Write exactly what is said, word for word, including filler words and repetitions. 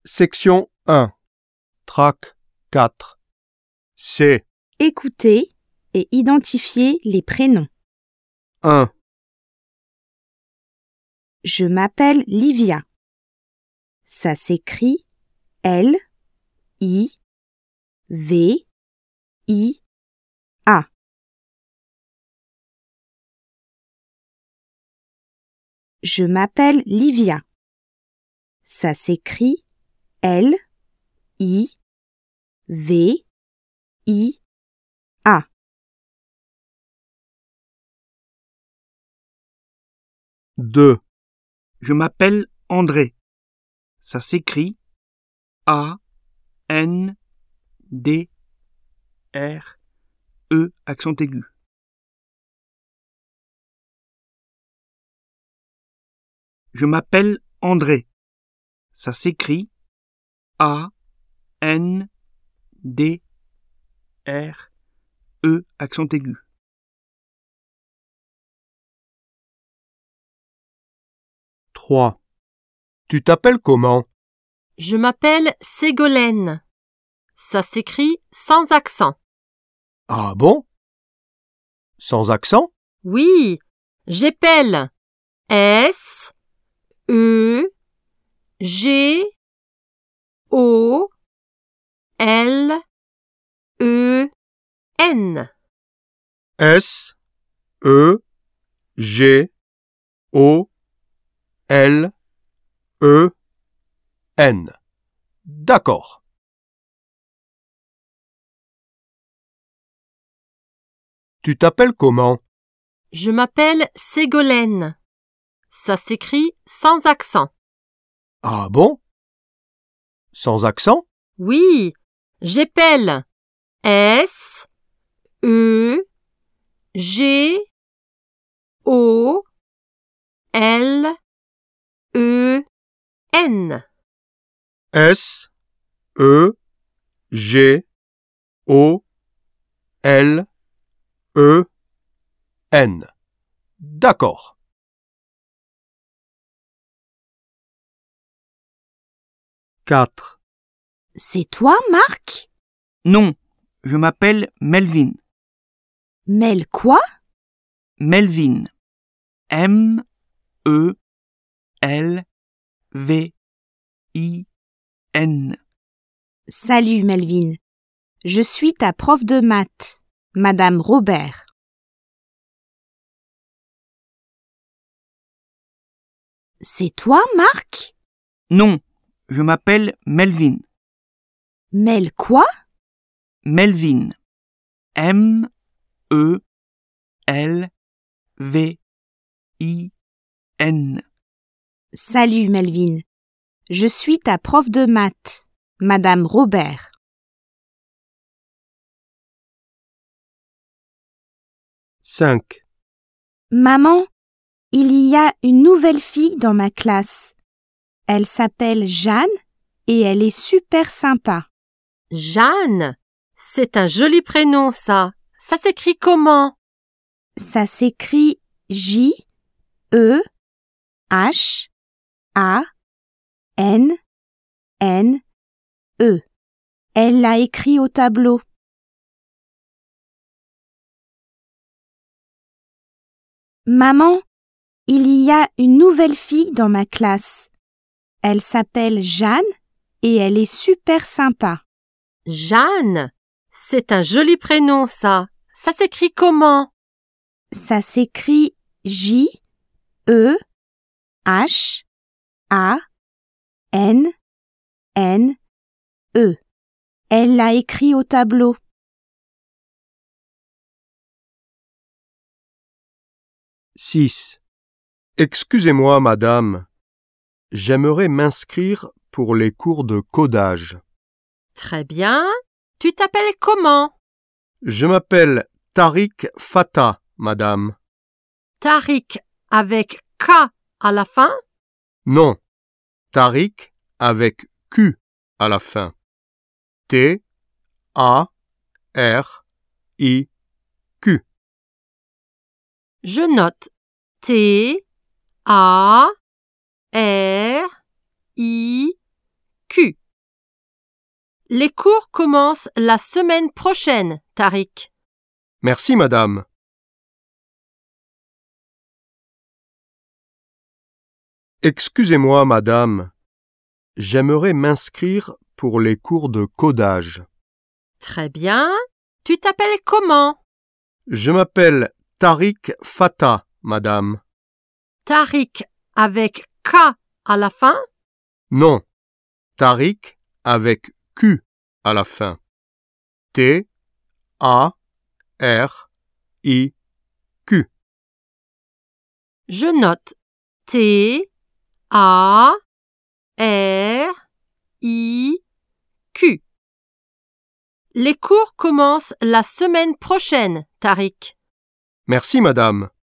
Section un. Trac quatre. C. Écoutez et identifiez les prénoms. un. Je m'appelle Livia. Ça s'écrit L I V I A. Je m'appelle Livia. Ça s'écrit L I V I A. deux. Je m'appelle André. Ça s'écrit A N D R E accent aigu. Je m'appelle André. Ça s'écrit A N D R E accent aigu. trois. Tu t'appelles comment? Je m'appelle Ségolène. Ça s'écrit sans accent. Ah bon? Sans accent? Oui, j'appelle S E G O L E N. S E G O L E N. D'accord. Tu t'appelles comment? Je m'appelle Ségolène. Ça s'écrit sans accent. Ah bon? Sans accent? Oui, j'appelle S E G O L E N. S E G O L E N. D'accord. quatre. C'est toi, Marc? Non, je m'appelle Melvin. Mel quoi? Melvin. M E L V I N. Salut, Melvin. Je suis ta prof de maths, Madame Robert. C'est toi, Marc? Non, je m'appelle Melvin. Mel quoi? Melvin. M E L V I N. Salut, Melvin. Je suis ta prof de maths, Madame Robert. cinq. Maman, il y a une nouvelle fille dans ma classe. Elle s'appelle Jeanne et elle est super sympa. Jeanne, c'est un joli prénom, ça. Ça s'écrit comment? Ça s'écrit J E H A N N E. Elle l'a écrit au tableau. Maman, il y a une nouvelle fille dans ma classe. Elle s'appelle Jeanne et elle est super sympa. Jeanne, c'est un joli prénom, ça. Ça s'écrit comment? Ça s'écrit J E H A N N E. Elle l'a écrit au tableau. six. Excusez-moi, madame. J'aimerais m'inscrire pour les cours de codage. Très bien. Tu t'appelles comment? Je m'appelle Tariq Fatah, madame. Tariq avec K à la fin? Non, Tariq avec Q à la fin. T A R I Q. Je note T A R I Q. Les cours commencent la semaine prochaine, Tariq. Merci, madame. Excusez-moi, madame. J'aimerais m'inscrire pour les cours de codage. Très bien. Tu t'appelles comment? Je m'appelle Tariq Fatah, madame. Tariq avec K à la fin? Non, Tariq avec Q à la fin. T A R I Q. Je note. T A R I Q. Les cours commencent la semaine prochaine, Tariq. Merci, madame.